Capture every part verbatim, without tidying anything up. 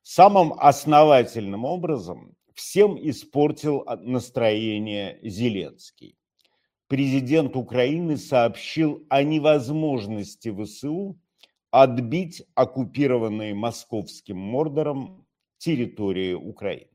Самым основательным образом всем испортил а, настроение Зеленский. Президент Украины сообщил о невозможности ВСУ отбить оккупированные московским Мордором территории Украины.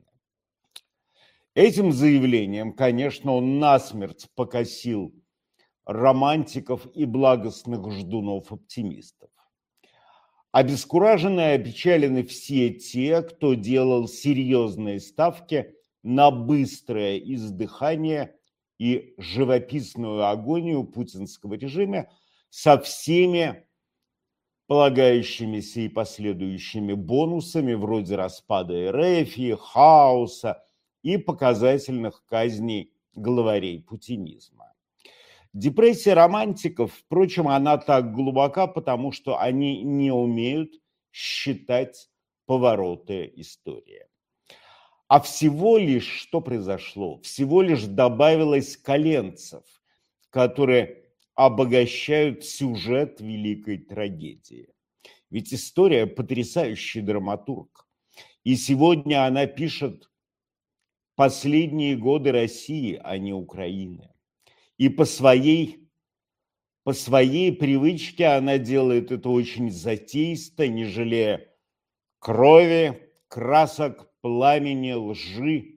Этим заявлением, конечно, он насмерть покосил романтиков и благостных ждунов-оптимистов. Обескуражены и опечалены все те, кто делал серьезные ставки на быстрое издыхание и живописную агонию путинского режима со всеми полагающимися и последующими бонусами вроде распада РФ, хаоса и показательных казней главарей путинизма. Депрессия романтиков, впрочем, она так глубока, потому что они не умеют считать повороты истории. А всего лишь что произошло? Всего лишь добавилось коленцев, которые обогащают сюжет великой трагедии. Ведь история потрясающий драматург. И сегодня она пишет последние годы России, а не Украины. И по своей, по своей привычке она делает это очень затейсто, не жалея крови, красок, пламени, лжи,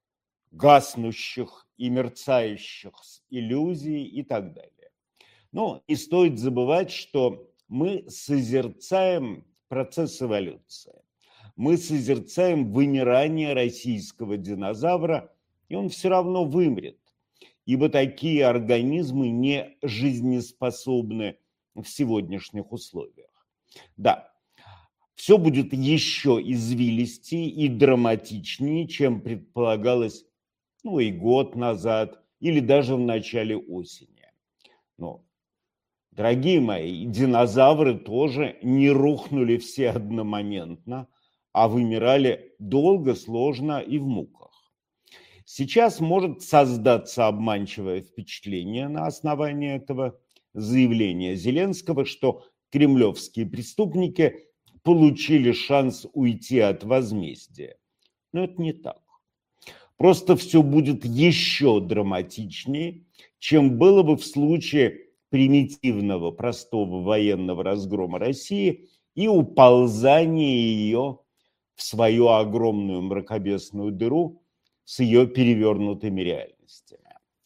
гаснущих и мерцающих иллюзий и так далее. Но не стоит забывать, что мы созерцаем процесс эволюции. Мы созерцаем вымирание российского динозавра, и он все равно вымрет, ибо такие организмы не жизнеспособны в сегодняшних условиях. Да, все будет еще извилистее и драматичнее, чем предполагалось, ну, и год назад, или даже в начале осени. Но, дорогие мои, динозавры тоже не рухнули все одномоментно, а вымирали долго, сложно и в муках. Сейчас может создаться обманчивое впечатление на основании этого заявления Зеленского, что кремлевские преступники получили шанс уйти от возмездия. Но это не так. Просто все будет еще драматичнее, чем было бы в случае примитивного, простого военного разгрома России и уползания ее в свою огромную мракобесную дыру с ее перевернутыми реальностями.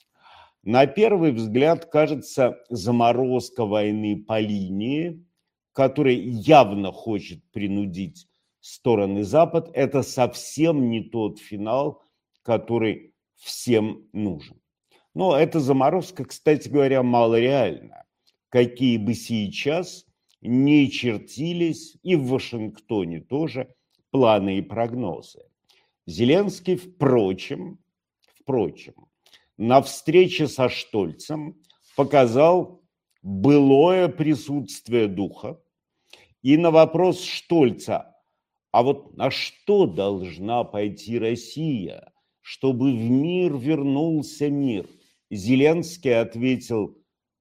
На первый взгляд кажется, заморозка войны по линии, которая явно хочет принудить стороны Запад, это совсем не тот финал, который всем нужен. Но эта заморозка, кстати говоря, малореальна. Какие бы сейчас не чертились и в Вашингтоне тоже планы и прогнозы. Зеленский, впрочем, впрочем, на встрече со Штольцем показал былое присутствие духа. И на вопрос Штольца, а вот на что должна пойти Россия, чтобы в мир вернулся мир, Зеленский ответил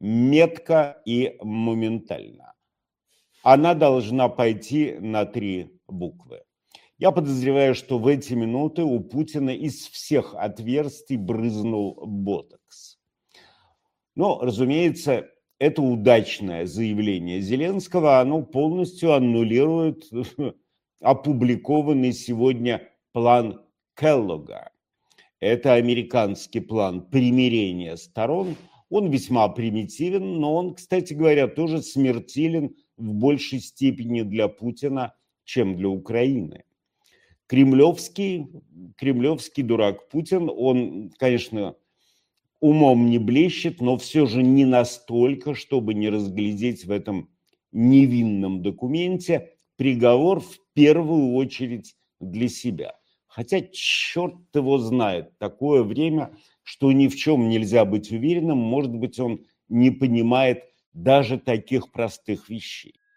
метко и моментально. Она должна пойти на три буквы. Я подозреваю, что в эти минуты у Путина из всех отверстий брызнул ботокс. Но, разумеется, это удачное заявление Зеленского, оно полностью аннулирует опубликованный сегодня план Келлога. Это американский план примирения сторон. Он весьма примитивен, но он, кстати говоря, тоже смертелен в большей степени для Путина, чем для Украины. Кремлевский, кремлевский дурак Путин, он, конечно, умом не блещет, но все же не настолько, чтобы не разглядеть в этом невинном документе приговор в первую очередь для себя. Хотя черт его знает, такое время, что ни в чем нельзя быть уверенным, может быть, он не понимает даже таких простых вещей.